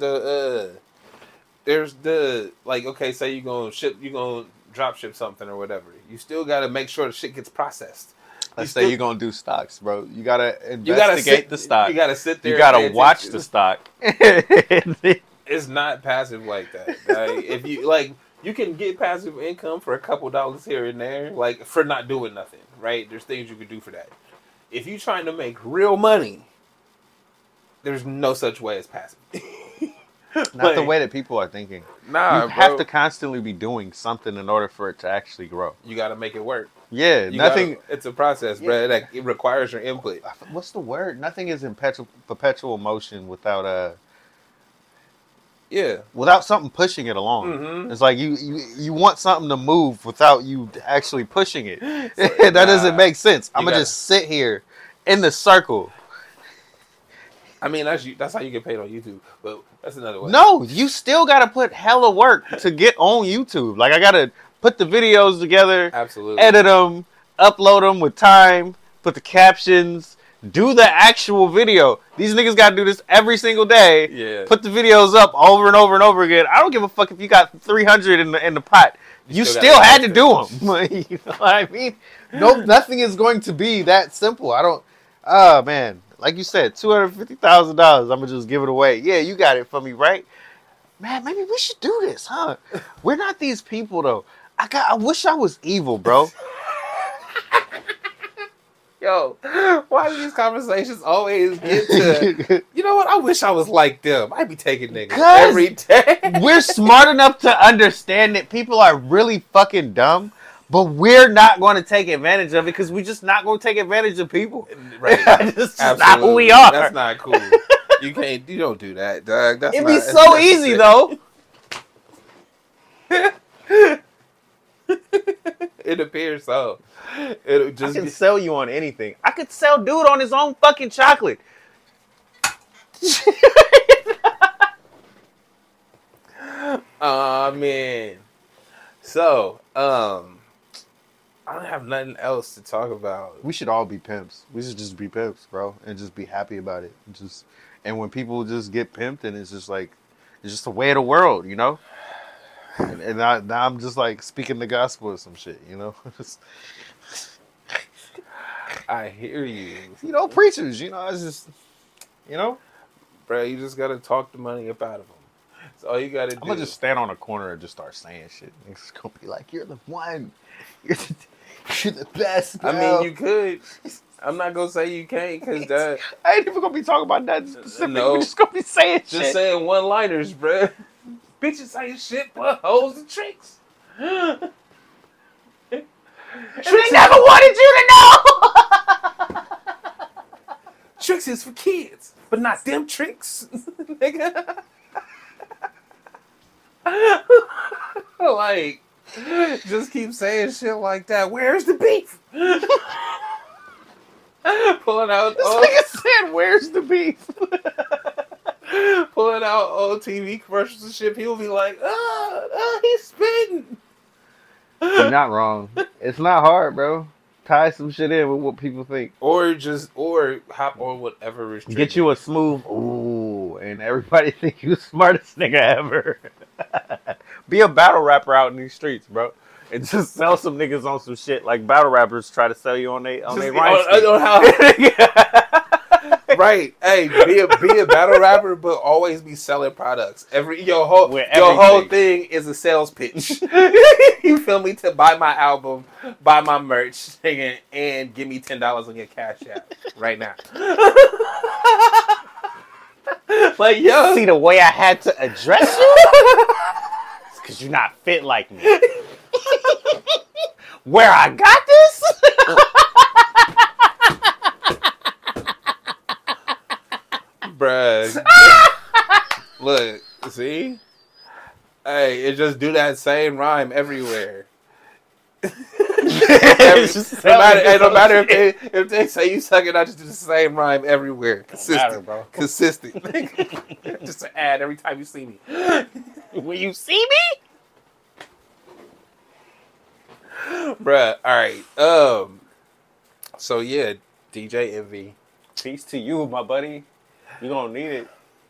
the like, okay, say you're gonna drop ship something or whatever. You still gotta make sure the shit gets processed. Let's say you're gonna do stocks, bro. You gotta investigate the stock. You gotta sit there. You gotta watch the stock. It's not passive like that. Like, if you like, you can get passive income for a couple dollars here and there, like for not doing nothing. Right? There's things you can do for that. If you're trying to make real money, there's no such way as passive. Not the way that people are thinking. Nah, you have to constantly be doing something in order for it to actually grow. You got to make it work. Yeah, it's a process, bro. That it requires your input. What's the word? Nothing is in perpetual motion without without something pushing it along. Mm-hmm. It's like you want something to move without you actually pushing it. That doesn't make sense. I'm gonna just sit here in the circle. I mean, that's how you get paid on YouTube, but that's another way. No, you still got to put hella work to get on YouTube. Like, I got to put the videos together, absolutely, edit them, upload them with time, put the captions, do the actual video. These niggas got to do this every single day. Yeah. Put the videos up over and over and over again. I don't give a fuck if you got 300 in the pot. You still had to do them. You know what I mean? No, nothing is going to be that simple. Oh, man. Like you said, $250,000. I'm gonna just give it away. Yeah, you got it for me, right? Man, maybe we should do this, huh? We're not these people, though. I wish I was evil, bro. Yo, why do these conversations always get to? You know what? I wish I was like them. I'd be taking niggas every day. We're smart enough to understand that people are really fucking dumb. But we're not going to take advantage of it because we're just not going to take advantage of people. Right. That's not who we are. That's not cool. You don't do that, dog. It'd be so easy, though. It appears so. I can sell you on anything. I could sell dude on his own fucking chocolate. Man. So, I don't have nothing else to talk about. We should all be pimps. We should just be pimps, bro, and just be happy about it. And when people just get pimped, and it's just like, it's just the way of the world, you know? And now I'm just like speaking the gospel or some shit, you know? I hear you. You know, preachers, you know, it's just, you know? Bro, you just got to talk the money up out of them. That's all you got to do. I'm going to just stand on a corner and just start saying shit. It's going to be like, you're the one. You're the best, bro. I mean, you could. I'm not going to say you can't because that... I ain't even going to be talking about that specific. No. We're just going to be saying shit. Just saying one-liners, bro. Bitches ain't shit but hoes and tricks. Tricks never wanted you to know. Tricks is for kids, but not them tricks. Nigga. Like, just keep saying shit like that. Where's the beef? Pulling out. This nigga said, "Where's the beef?" Pulling out old TV commercials and shit. People be like, he's spitting. You're not wrong. It's not hard, bro. Tie some shit in with what people think. Or hop on whatever is get you a smooth, ooh, and everybody think you the smartest nigga ever. Be a battle rapper out in these streets, bro. And just sell some niggas on some shit like battle rappers try to sell you on their rhyme. Right. Hey, be a battle rapper, but always be selling products. Your whole thing is a sales pitch. You feel me? To buy my album, buy my merch, singing, and give me $10 on your Cash App right now. Like, yo, see the way I had to address you? It's because you're not fit like me. Where I got this? Bruh. Look, see? Hey, it just do that same rhyme everywhere. No matter if they say you suck it, I just do the same rhyme everywhere. Consistent, bro. Consistent. Just an ad every time you see me. When you see me, bruh. All right. So yeah, DJ Envy. peace to you, my buddy. You gonna need it.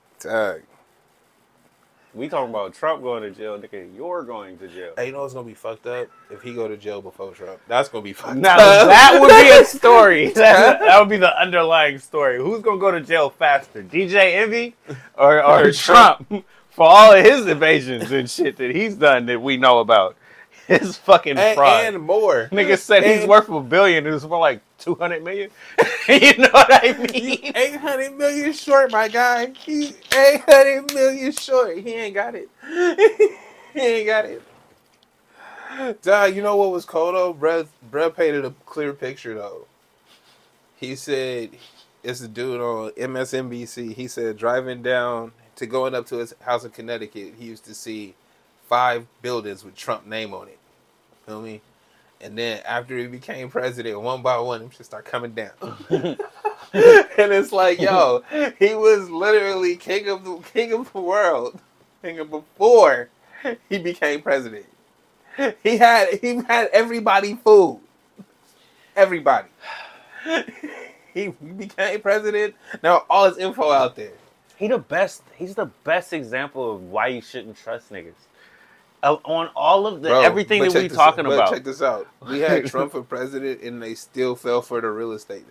We talking about Trump going to jail, nigga. You're going to jail. Hey, you know what's gonna be fucked up? If he go to jail before Trump, that's gonna be fucked Now, up. that would be a story. That would be the underlying story. Who's gonna go to jail faster, DJ Envy or Trump for all of his evasions and shit that he's done that we know about? His fucking fraud and more. Nigga said he's worth $1 billion. It was more like 200 million. You know what I mean? 800 million short, my guy. He's 800 million short. He ain't got it. He ain't got it. Dog, you know what was cold though? Bruh painted a clear picture though. He said, it's a dude on MSNBC. He said driving down to going up to his house in Connecticut, he used to see 5 buildings with Trump name on it. Feel me? And then after he became president, one by one, them should start coming down. And it's like, yo, he was literally king of the world, before he became president. He had everybody fooled. Everybody. He became president. Now all his info out there. He's the best example of why you shouldn't trust niggas. On all of everything that we talking about. Check this out. We had Trump for president, and they still fell for the real estate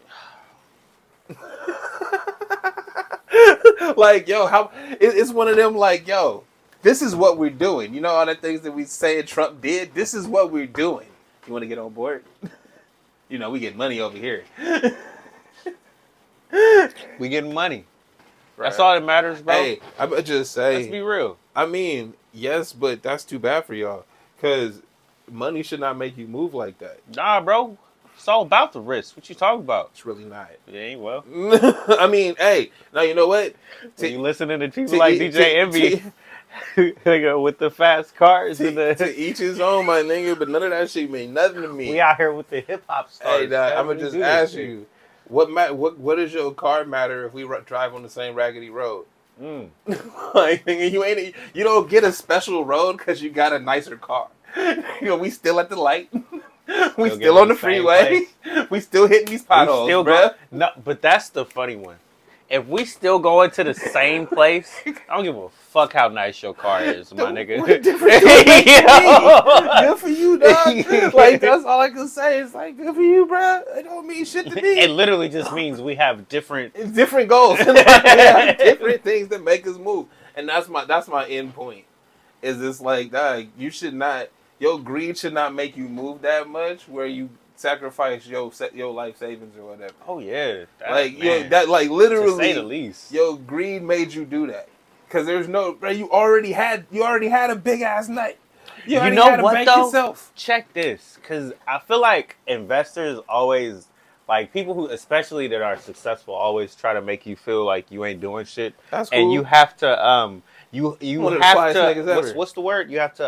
nigga. Like, yo, it's one of them. Like, yo, this is what we're doing. You know all the things that we say Trump did. This is what we're doing. You want to get on board? You know, we get money over here. We getting money. Right. That's all that matters, bro. Hey, I would just say, let's be real. I mean, yes, but that's too bad for y'all. Because money should not make you move like that. Nah, bro. It's all about the risk. What you talking about? It's really not. It ain't well. I mean, hey, now you know what? You listening to people like DJ Envy with the fast cars and to each his own, my nigga. But none of that shit mean nothing to me. We out here with the hip hop stars. Hey, dog, I'm gonna just ask you, what does your car matter if we drive on the same raggedy road? Like, nigga, you don't get a special road because you got a nicer car. You know, we still at the light. We still on the freeway. We still hitting these potholes, bro. No, but that's the funny one. If we still going to the same place, I don't give a fuck how nice your car is, my nigga. What difference good for you, dog. Like, that's all I can say. It's like, good for you, bro. It don't mean shit to me. It literally just means we have different goals. We have different things that make us move. And that's my end point. Is this like, dog, you should not, your greed should not make you move that much where you sacrifice your life savings or whatever. Oh yeah, literally, to say the least. Your greed made you do that because there's no, bro. You already had a big ass night. You know what though? Yourself. Check this, because I feel like investors always, like people who, especially that are successful, always try to make you feel like you ain't doing shit. That's cool. And you have to you have to what's the word? You have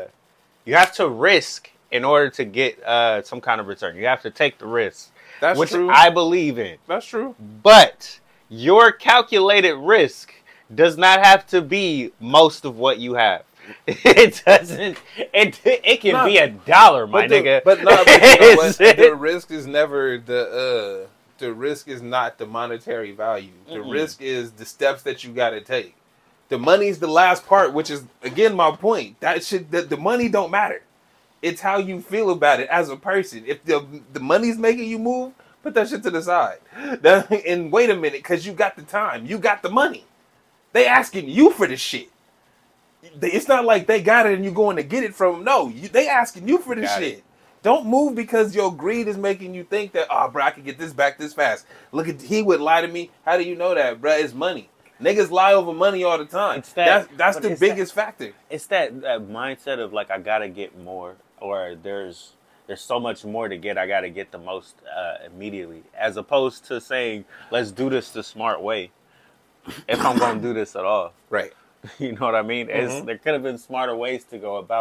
to risk in order to get some kind of return. You have to take the risk. That's which true. I believe in. That's true. But your calculated risk does not have to be most of what you have. It doesn't. It can be $1, my nigga. But you know what? The risk is never the risk is not the monetary value. The risk is the steps that you got to take. The money's the last part, which is again my point. The money don't matter. It's how you feel about it as a person. If the money's making you move, put that shit to the side. And wait a minute, because you got the time. You got the money. They asking you for the shit. It's not like they got it and you going to get it from them. No, they asking you for the shit. Don't move because your greed is making you think that, oh, bro, I can get this back this fast. Look, he would lie to me. How do you know that, bro? It's money. Niggas lie over money all the time. That's the biggest factor. It's that mindset of like, I gotta get more, or there's so much more to get. I gotta get the most immediately, as opposed to saying, let's do this the smart way. If I'm gonna do this at all, right? You know what I mean? There could have been smarter ways to go about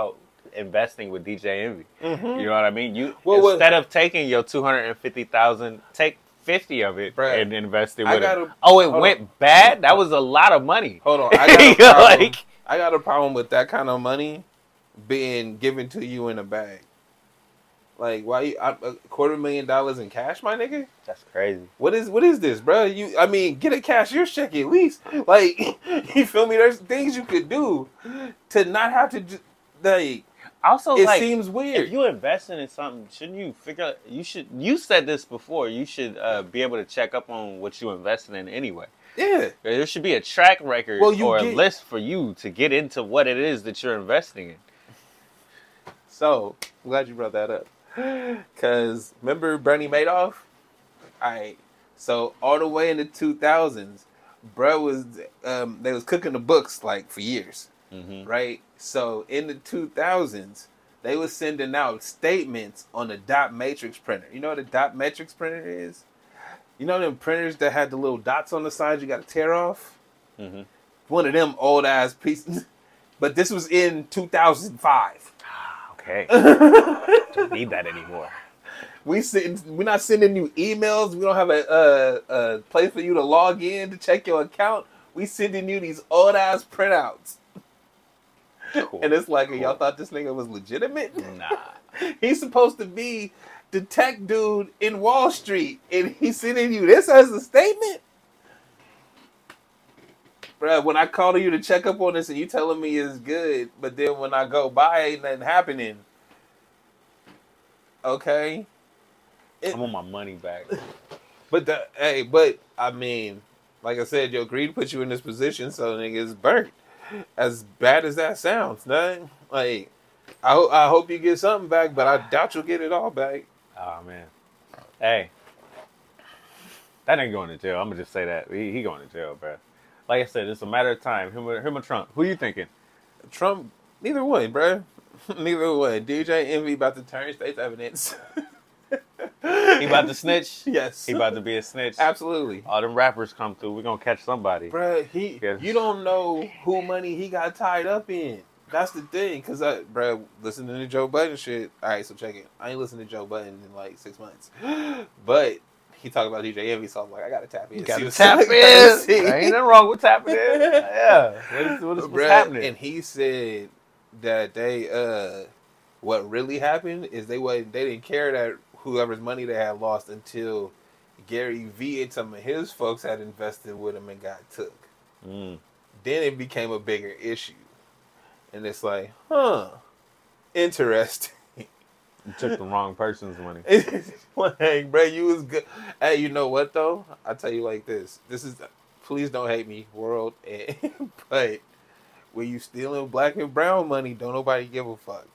investing with DJ Envy. Mm-hmm. You know what I mean? Instead of taking your $250,000, take 50 of it and invest it with it. It went bad? That was a lot of money. Hold on. I got a problem with that kind of money being given to you in a bag. Like, why $250,000 in cash, my nigga? That's crazy. What is this, bro? Get a cashier's check at least. Like, you feel me? There's things you could do to not have to just, like. Also, it seems weird. If you investing in something, shouldn't you figure out? You said this before. You should be able to check up on what you invested in anyway. Yeah. There should be a track record or a list for you to get into what it is that you're investing in. So, I'm glad you brought that up. Because, remember Bernie Madoff? Alright. So, all the way in the 2000s, bro was, they was cooking the books, like, for years. Mm-hmm. Right? So, in the 2000s, they was sending out statements on the dot matrix printer. You know what a dot matrix printer is? You know them printers that had the little dots on the side you got to tear off? Mm-hmm. One of them old-ass pieces. But this was in 2005. Okay. Don't need that anymore. We're not sending you emails. We don't have a place for you to log in to check your account. We sending you these old-ass printouts. Cool. And it's like, y'all thought this nigga was legitimate? Nah. He's supposed to be the tech dude in Wall Street, and he's sending you this as a statement? Bruh, when I call you to check up on this and you telling me it's good, but then when I go by, ain't nothing happening. Okay? I want my money back. But I mean, like I said, your greed put you in this position, so nigga, it's burnt. As bad as that sounds, man. Like, I hope you get something back, but I doubt you'll get it all back. Oh, man. Hey. That ain't going to jail. I'm going to just say that. He going to jail, bro. Like I said, it's a matter of time. Him or Trump. Who you thinking? Trump, neither one, bro. Neither one. DJ Envy about to turn state's evidence. He about to snitch? Yes. He about to be a snitch? Absolutely. All them rappers come through. We're going to catch somebody. Bro, you don't know who money he got tied up in. That's the thing. Because, bro, listening to Joe Budden shit. All right, so check it. I ain't listened to Joe Budden in like 6 months. But he talked about DJ Envy, so I'm like, I got to tap in. Got to tap in. Ain't nothing wrong with tapping in. Yeah. What's happening? And he said that what really happened is they didn't care that whoever's money they had lost until Gary Vee and some of his folks had invested with him and got took. Then it became a bigger issue. And it's like, interesting. You took the wrong person's money. Like, bro, you was good. Hey, you know what, though? I'll tell you like this. Please don't hate me, world. But when you stealing black and brown money, don't nobody give a fuck.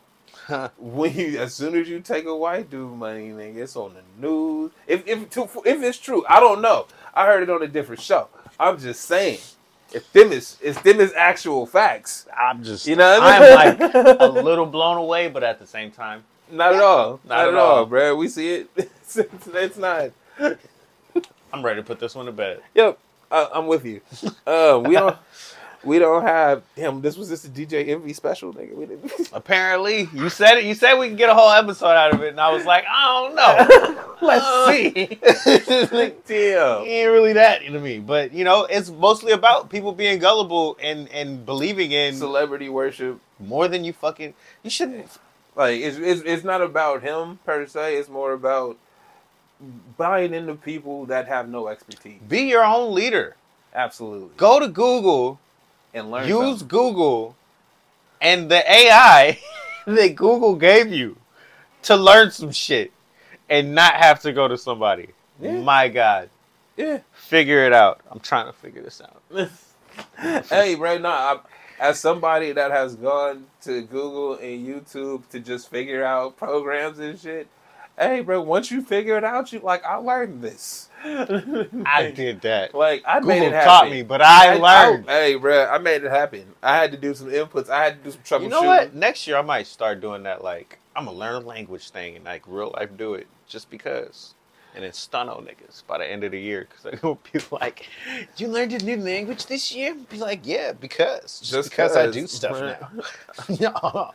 As soon as you take a white dude money, nigga, it's on the news. If it's true, I don't know. I heard it on a different show. I'm just saying, if them is actual facts. I'm just, you know what I mean? I'm like a little blown away, but at the same time, not at all. Not at all, bro. We see it. It's not. I'm ready to put this one to bed. Yep, I'm with you. We don't have him. This was just a DJ Envy special, nigga. We didn't. Apparently, you said it. You said we can get a whole episode out of it, and I was like, I don't know. Let's see. Like, damn, he ain't really that into me. But it's mostly about people being gullible and believing in celebrity worship more than you shouldn't. Like it's not about him per se. It's more about buying into people that have no expertise. Be your own leader. Absolutely. Go to Google. And learn. Use Google and the AI that Google gave you to learn some shit and not have to go to somebody. Yeah. My God. Yeah. Figure it out. I'm trying to figure this out. Hey, bro, as somebody that has gone to Google and YouTube to just figure out programs and shit, hey, bro, once you figure it out, I learned this. I did that. Like, I Google made it happen. Taught me, but I learned. Hey, bro, I made it happen. I had to do some inputs. I had to do some troubleshooting. You know what? Next year, I might start doing that. Like, I'm going to learn a language thing and, like, real life do it just because. and then stun on niggas by the end of the year because they're gonna be like, "You learned a new language this year?" Be like, "Yeah, because just because I do stuff now."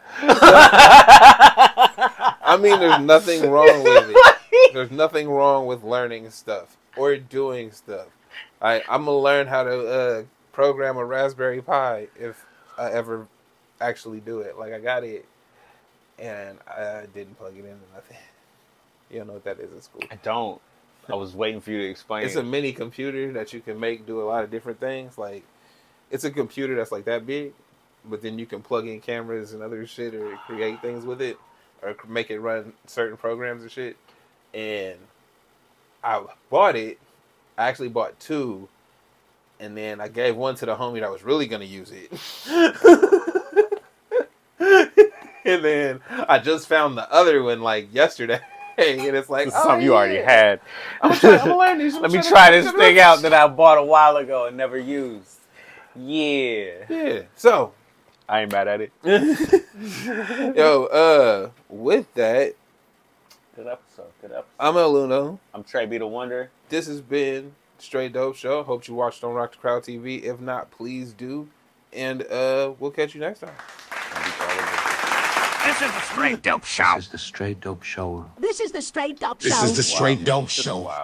I mean, there's nothing wrong with it. There's nothing wrong with learning stuff or doing stuff. I'm gonna learn how to program a Raspberry Pi if I ever actually do it. Like, I got it, and I didn't plug it into nothing. You don't know what that is in school. I don't. I was waiting for you to explain. It's a mini computer that you can make do a lot of different things. Like, it's a computer that's like that big, but then you can plug in cameras and other shit or create things with it or make it run certain programs and shit. And I bought it. I actually bought 2, and then I gave one to the homie that was really going to use it. And then I just found the other one like yesterday. And it's like, something you already had. I'm trying to learn this. Let me try this thing out that I bought a while ago and never used. Yeah. So I ain't mad at it. Yo, with that, Good episode. I'm El Luno. I'm Trey B the Wonder. This has been Straight Dope Show. Hope you watched on Rock the Crowd TV. If not, please do. And we'll catch you next time. This is the Straight Dope Show. This is the Straight Dope Show. This is the Straight Dope Show. This is the Straight Dope Show.